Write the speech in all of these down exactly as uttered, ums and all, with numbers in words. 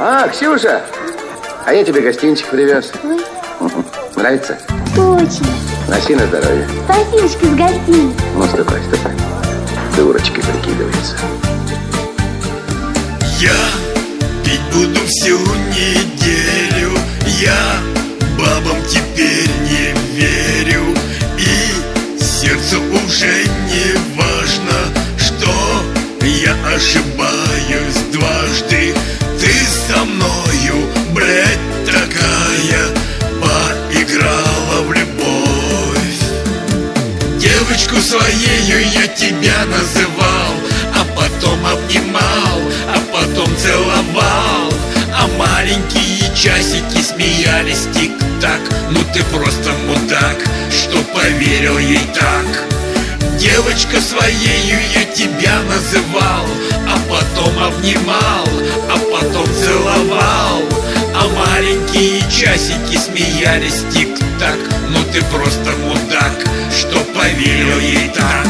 А, Ксюша, а я тебе гостинчик привез. Ой. Нравится? Очень. Носи на здоровье. Спасибочка с гостей. Ну, ступай, ступай. Дурочкой прикидывается. Я пить буду всю неделю. Я бабам теперь не верю. И сердцу уже не важно, что я ошибаюсь дважды. Ты со мною, блядь, такая, поиграла в любовь. Девочку своею я тебя называл, а потом обнимал, а потом целовал. А маленькие часики смеялись тик-так. Ну ты просто мудак, что поверил ей так. Девочка своею я тебя называл, а потом обнимал, а потом целовал. А маленькие часики смеялись тик-так. Ну ты просто мудак, что поверил ей так.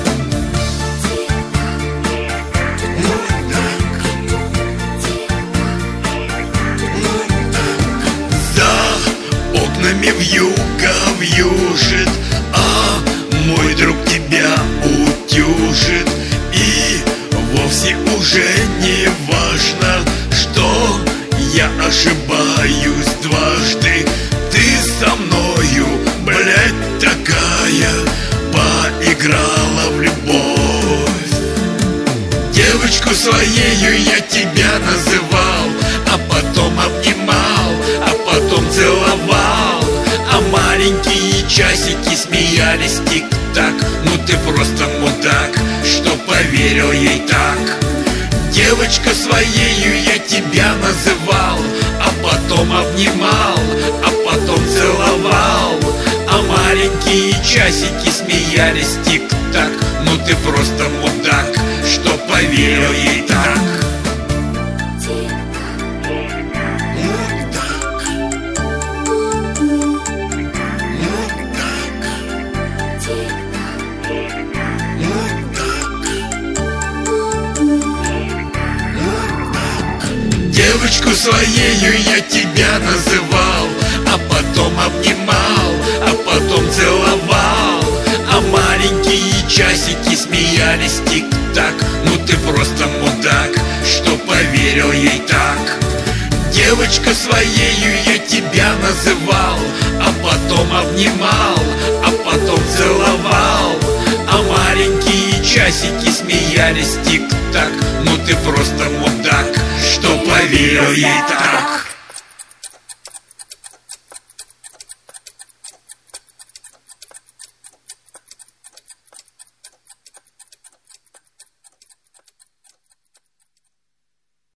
За окнами вьюга вьюжит, а мой друг тебя утюжит. И вовсе уже не важно, что я ошибаюсь дважды. Ты со мною, блядь, такая, поиграла в любовь. Девочку своею я тебя называл, а потом обнимал, а потом целовал. А маленькие часики смеялись тик-так. Ну ты просто мудак, что поверил ей так. Девочка своею я тебя называл, а потом обнимал, а потом целовал. А маленькие часики смеялись тик-так. Ну ты просто мудак, что поверил ей так. Девочку своею я тебя называл, а потом обнимал, а потом целовал. А маленькие часики смеялись тик-так. Ну ты просто мудак, что поверил ей так. Девочка своею я тебя называл, а потом обнимал, а потом целовал. А маленькие часики смеялись тик-так. Ну ты просто мудак, что поверил ей так.